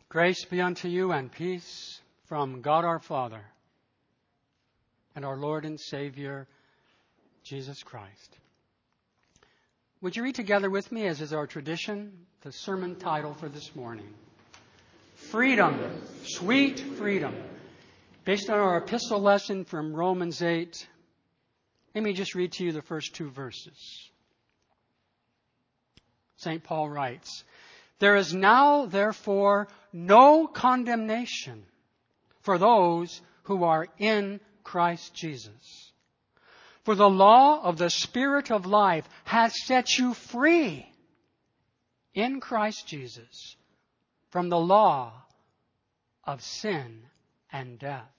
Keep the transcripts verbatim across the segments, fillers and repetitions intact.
Grace be unto you and peace from God our Father and our Lord and Savior, Jesus Christ. Would you read together with me, as is our tradition, the sermon title for this morning? Freedom, sweet freedom. Based on our epistle lesson from Romans eight, let me just read to you the first two verses. Saint Paul writes, "There is now, therefore, no condemnation for those who are in Christ Jesus. For the law of the Spirit of life has set you free in Christ Jesus from the law of sin and death."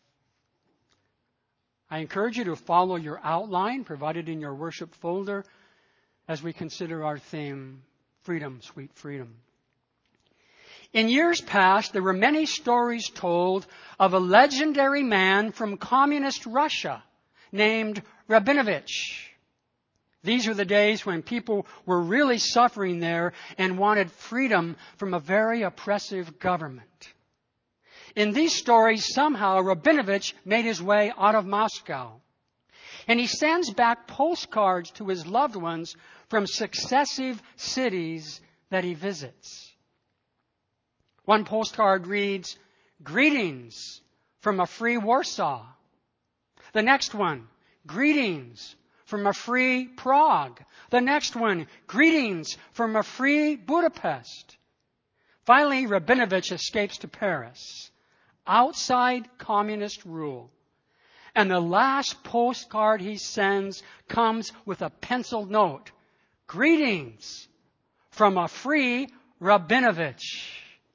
I encourage you to follow your outline provided in your worship folder as we consider our theme, Freedom, Sweet Freedom. In years past, there were many stories told of a legendary man from communist Russia named Rabinovich. These were the days when people were really suffering there and wanted freedom from a very oppressive government. In these stories, somehow Rabinovich made his way out of Moscow. And he sends back postcards to his loved ones from successive cities that he visits. One postcard reads, "Greetings from a free Warsaw." The next one, "Greetings from a free Prague." The next one, "Greetings from a free Budapest." Finally, Rabinovich escapes to Paris, outside communist rule. And the last postcard he sends comes with a penciled note, "Greetings from a free Rabinovich."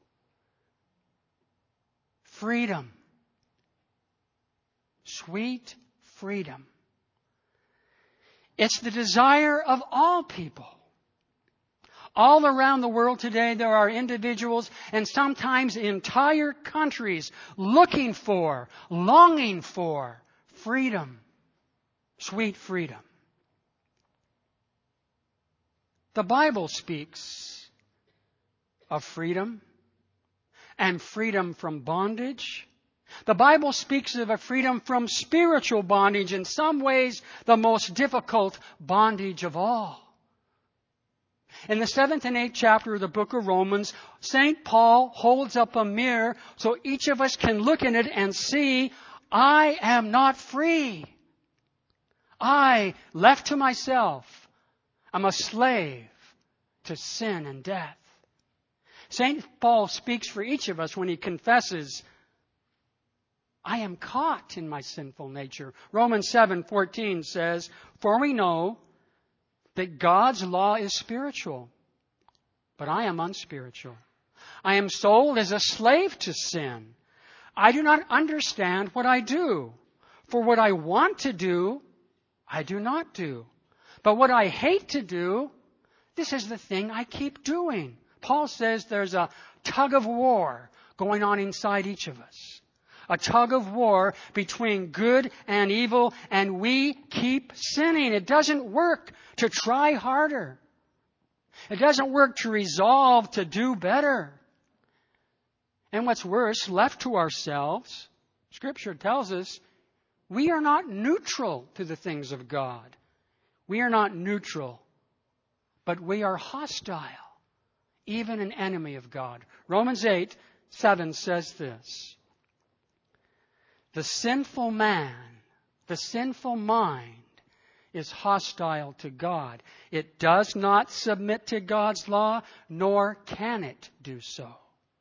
Freedom. Sweet freedom. It's the desire of all people. All around the world today, there are individuals and sometimes entire countries looking for, longing for freedom. Sweet freedom. The Bible speaks of freedom and freedom from bondage. The Bible speaks of a freedom from spiritual bondage, in some ways the most difficult bondage of all. In the seventh and eighth chapter of the book of Romans, Saint Paul holds up a mirror so each of us can look in it and see, I am not free. I, left to myself, am a slave to sin and death. Saint Paul speaks for each of us when he confesses, I am caught in my sinful nature. Romans seven fourteen says, "For we know that God's law is spiritual, but I am unspiritual. I am sold as a slave to sin. I do not understand what I do. For what I want to do, I do not do. But what I hate to do, this is the thing I keep doing." Paul says there's a tug of war going on inside each of us. A tug of war between good and evil, and we keep sinning. It doesn't work to try harder. It doesn't work to resolve to do better. And what's worse, left to ourselves, Scripture tells us, we are not neutral to the things of God. We are not neutral, but we are hostile, even an enemy of God. Romans eight seven says this, "The sinful man, the sinful mind, is hostile to God. It does not submit to God's law, nor can it do so."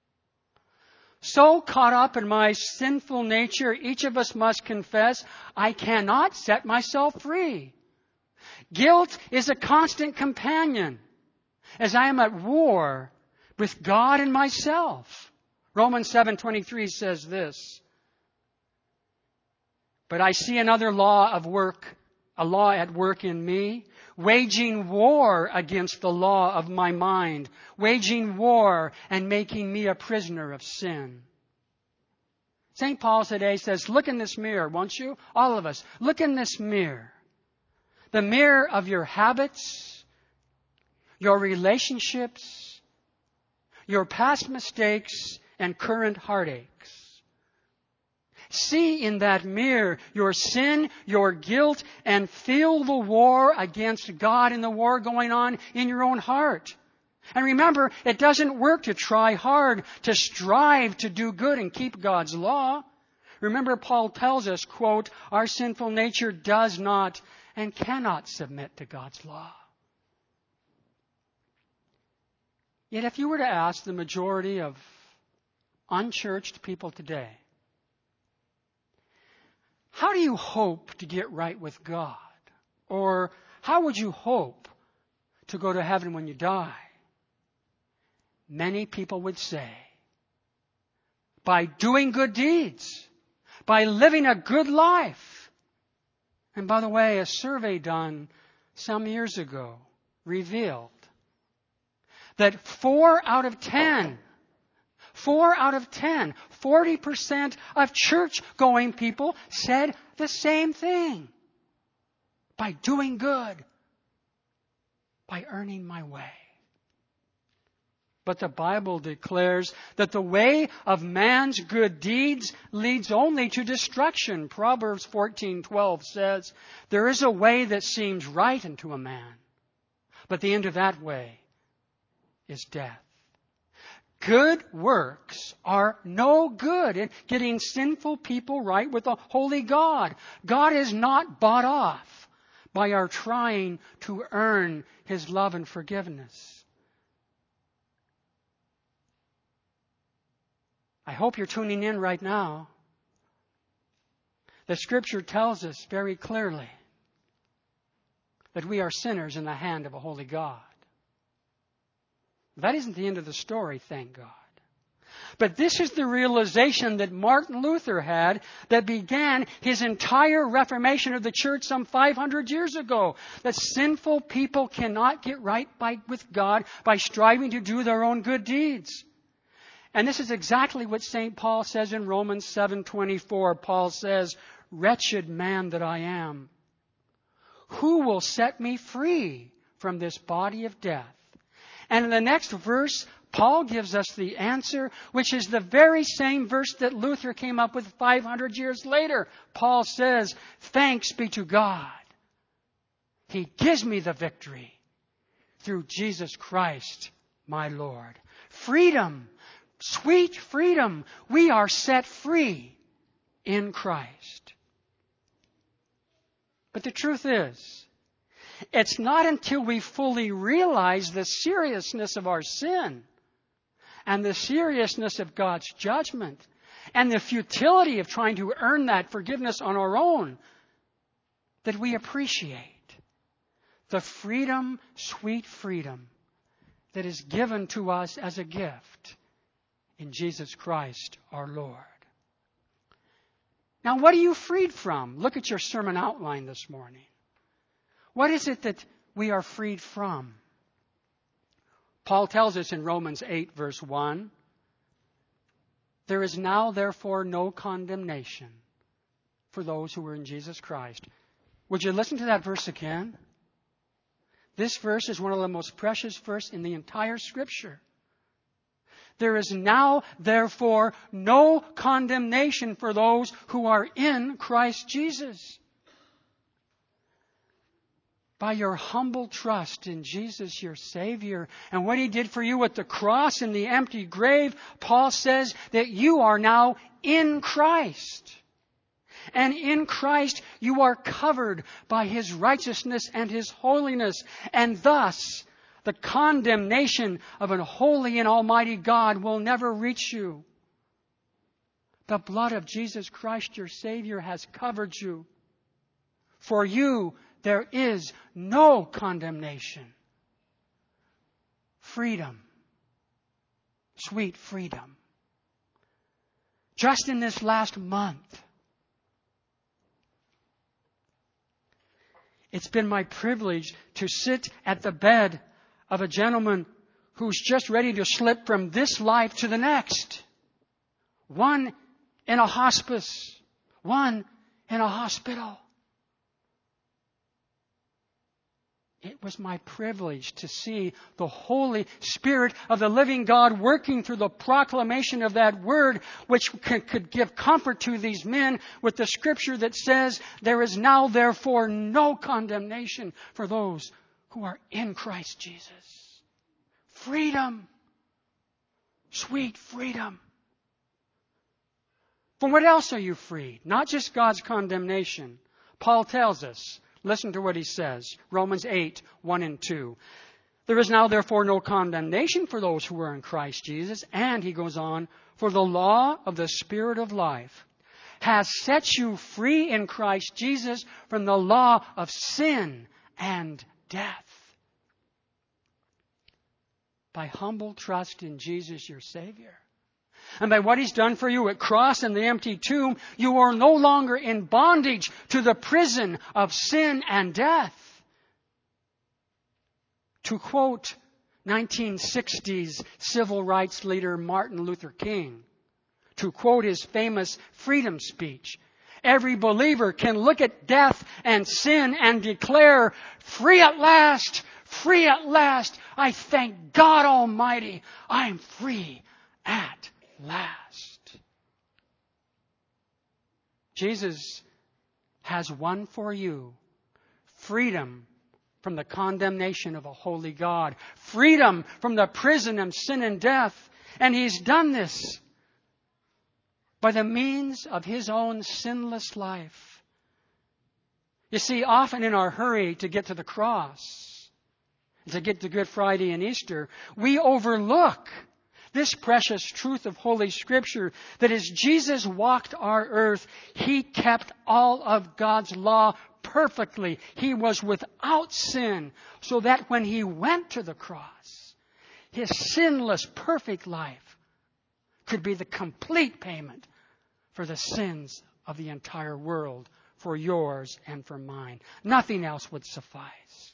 So caught up in my sinful nature, each of us must confess, I cannot set myself free. Guilt is a constant companion as I am at war with God and myself. Romans seven twenty-three says this, "But I see another law of work, a law at work in me, waging war against the law of my mind, waging war and making me a prisoner of sin." Saint Paul today says, look in this mirror, won't you? All of us, look in this mirror. The mirror of your habits, your relationships, your past mistakes, and current heartaches. See in that mirror your sin, your guilt, and feel the war against God and the war going on in your own heart. And remember, it doesn't work to try hard, to strive to do good and keep God's law. Remember, Paul tells us, quote, our sinful nature does not and cannot submit to God's law. Yet if you were to ask the majority of unchurched people today, how do you hope to get right with God? Or how would you hope to go to heaven when you die? Many people would say, by doing good deeds, by living a good life. And by the way, a survey done some years ago revealed that four out of ten, four out of ten, forty percent of church-going people said the same thing. By doing good, by earning my way. But the Bible declares that the way of man's good deeds leads only to destruction. Proverbs fourteen twelve says, there is a way that seems right unto a man, but the end of that way is death. Good works are no good in getting sinful people right with a holy God. God is not bought off by our trying to earn His love and forgiveness. I hope you're tuning in right now. The Scripture tells us very clearly that we are sinners in the hand of a holy God. That isn't the end of the story, thank God. But this is the realization that Martin Luther had that began his entire reformation of the church some five hundred years ago. That sinful people cannot get right by, with God by striving to do their own good deeds. And this is exactly what Saint Paul says in Romans seven twenty-four. Paul says, wretched man that I am, who will set me free from this body of death? And in the next verse, Paul gives us the answer, which is the very same verse that Luther came up with five hundred years later. Paul says, thanks be to God. He gives me the victory through Jesus Christ, my Lord. Freedom. Sweet freedom. We are set free in Christ. But the truth is, it's not until we fully realize the seriousness of our sin and the seriousness of God's judgment and the futility of trying to earn that forgiveness on our own that we appreciate the freedom, sweet freedom that is given to us as a gift in Jesus Christ our Lord. Now, what are you freed from? Look at your sermon outline this morning. What is it that we are freed from? Paul tells us in Romans eight, verse one, there is now, therefore, no condemnation for those who are in Jesus Christ. Would you listen to that verse again? This verse is one of the most precious verses in the entire Scripture. There is now, therefore, no condemnation for those who are in Christ Jesus. By your humble trust in Jesus, your Savior, and what He did for you at the cross and the empty grave, Paul says that you are now in Christ. And in Christ, you are covered by His righteousness and His holiness. And thus, the condemnation of an holy and almighty God will never reach you. The blood of Jesus Christ, your Savior, has covered you. For you, there is no condemnation. Freedom. Sweet freedom. Just in this last month, it's been my privilege to sit at the bed of a gentleman who's just ready to slip from this life to the next. One in a hospice. One in a hospital. It was my privilege to see the Holy Spirit of the living God working through the proclamation of that word, which could give comfort to these men with the scripture that says, there is now therefore no condemnation for those who are in Christ Jesus. Freedom. Sweet freedom. From what else are you freed? Not just God's condemnation. Paul tells us, listen to what he says. Romans eight, one and two. There is now therefore no condemnation for those who are in Christ Jesus. And he goes on, for the law of the Spirit of life has set you free in Christ Jesus from the law of sin and death. By humble trust in Jesus, your Savior. And by what He's done for you at cross and the empty tomb, you are no longer in bondage to the prison of sin and death. To quote nineteen sixties civil rights leader Martin Luther King, to quote his famous freedom speech, every believer can look at death and sin and declare, free at last, free at last. I thank God Almighty, I'm free at last. Jesus has won for you freedom from the condemnation of a holy God, freedom from the prison of sin and death. And He's done this by the means of His own sinless life. You see, often in our hurry to get to the cross, to get to Good Friday and Easter, we overlook this precious truth of Holy Scripture, that as Jesus walked our earth, He kept all of God's law perfectly. He was without sin, so that when He went to the cross, His sinless, perfect life could be the complete payment for the sins of the entire world, for yours and for mine. Nothing else would suffice.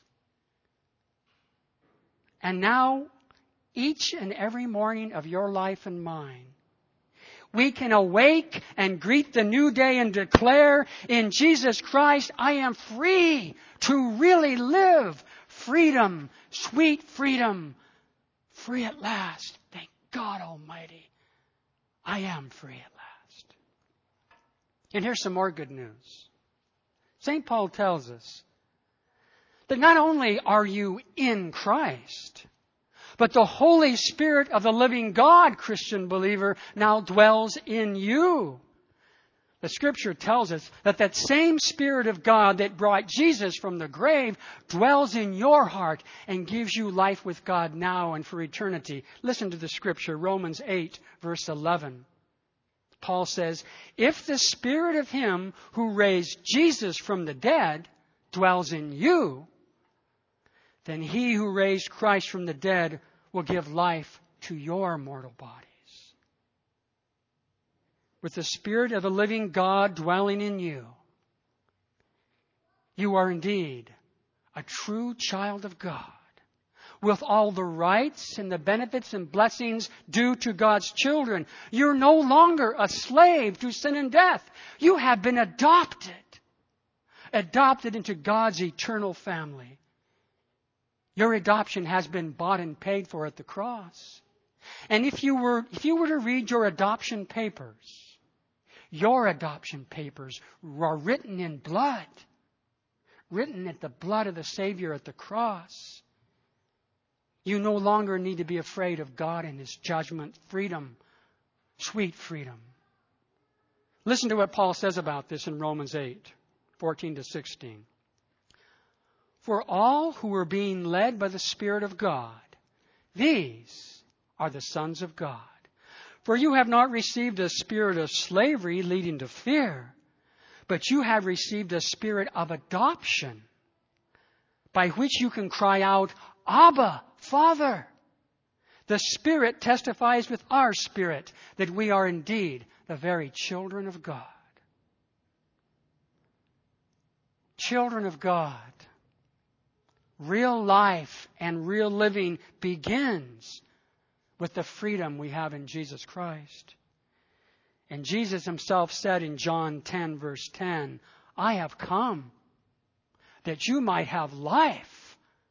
And now, each and every morning of your life and mine, we can awake and greet the new day and declare, in Jesus Christ, I am free to really live. Freedom, sweet freedom, free at last. Thank God Almighty, I am free at last. And here's some more good news. Saint Paul tells us that not only are you in Christ, but the Holy Spirit of the living God, Christian believer, now dwells in you. The Scripture tells us that that same Spirit of God that brought Jesus from the grave dwells in your heart and gives you life with God now and for eternity. Listen to the Scripture, Romans eight, verse eleven. Paul says, if the Spirit of Him who raised Jesus from the dead dwells in you, then He who raised Christ from the dead will give life to your mortal bodies. With the Spirit of the living God dwelling in you, you are indeed a true child of God, with all the rights and the benefits and blessings due to God's children. You're no longer a slave to sin and death. You have been adopted, adopted into God's eternal family. Your adoption has been bought and paid for at the cross. And if you were, if you were to read your adoption papers, your adoption papers are written in blood, written at the blood of the Savior at the cross. You no longer need to be afraid of God and His judgment. Freedom, sweet freedom. Listen to what Paul says about this in Romans eight, fourteen to sixteen. For all who are being led by the Spirit of God, these are the sons of God. For you have not received a spirit of slavery leading to fear, but you have received a spirit of adoption, by which you can cry out, Abba, Father. The Spirit testifies with our spirit that we are indeed the very children of God. Children of God. Real life and real living begins with the freedom we have in Jesus Christ. And Jesus Himself said in John ten, verse ten, I have come that you might have life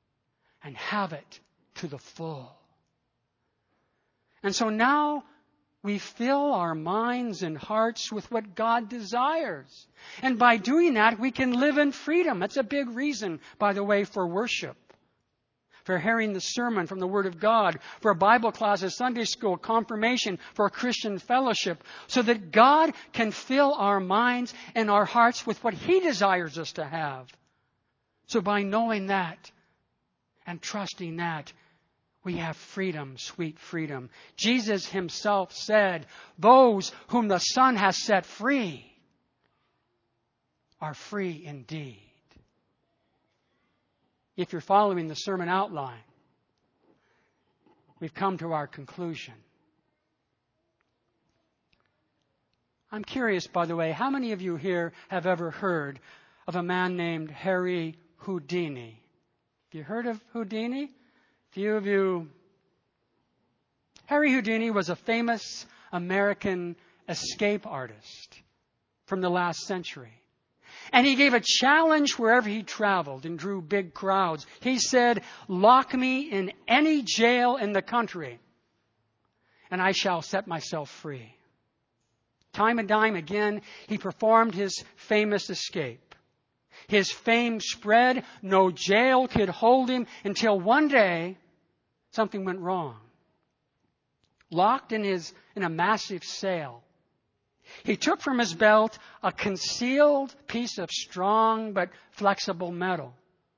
and have it to the full. And so now we fill our minds and hearts with what God desires. And by doing that, we can live in freedom. That's a big reason, by the way, for worship, for hearing the sermon from the Word of God, for a Bible class, a Sunday school, confirmation, for a Christian fellowship, so that God can fill our minds and our hearts with what He desires us to have. So by knowing that and trusting that, we have freedom, sweet freedom. Jesus Himself said, those whom the Son has set free are free indeed. If you're following the sermon outline, we've come to our conclusion. I'm curious, by the way, how many of you here have ever heard of a man named Harry Houdini? Have you heard of Houdini? Few of you. Harry Houdini was a famous American escape artist from the last century. And he gave a challenge wherever he traveled and drew big crowds. He said, lock me in any jail in the country, and I shall set myself free. Time and time again, he performed his famous escape. His fame spread. No jail could hold him until one day something went wrong. Locked in his in a massive cell, he took from his belt a concealed piece of strong but flexible metal.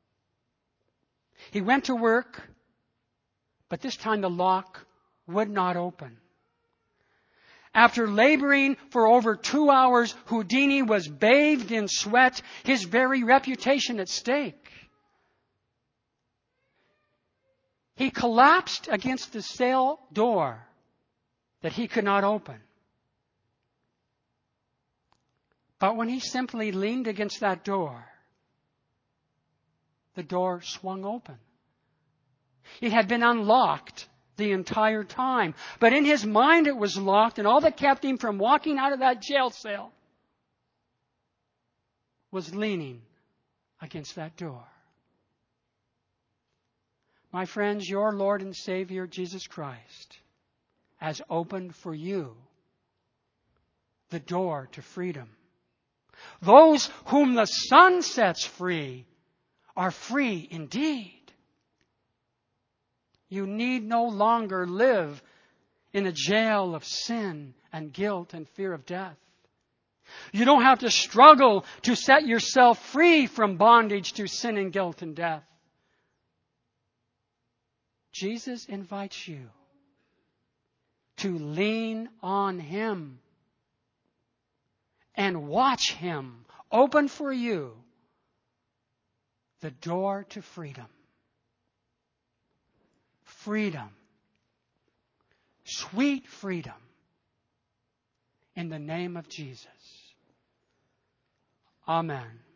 He went to work, but this time the lock would not open. After laboring for over two hours, Houdini was bathed in sweat, his very reputation at stake. He collapsed against the cell door that he could not open. But when he simply leaned against that door, the door swung open. It had been unlocked the entire time. But in his mind it was locked, and all that kept him from walking out of that jail cell was leaning against that door. My friends, your Lord and Savior, Jesus Christ, has opened for you the door to freedom. Those whom the Son sets free are free indeed. You need no longer live in a jail of sin and guilt and fear of death. You don't have to struggle to set yourself free from bondage to sin and guilt and death. Jesus invites you to lean on Him and watch Him open for you the door to freedom. Freedom. Sweet freedom. In the name of Jesus. Amen.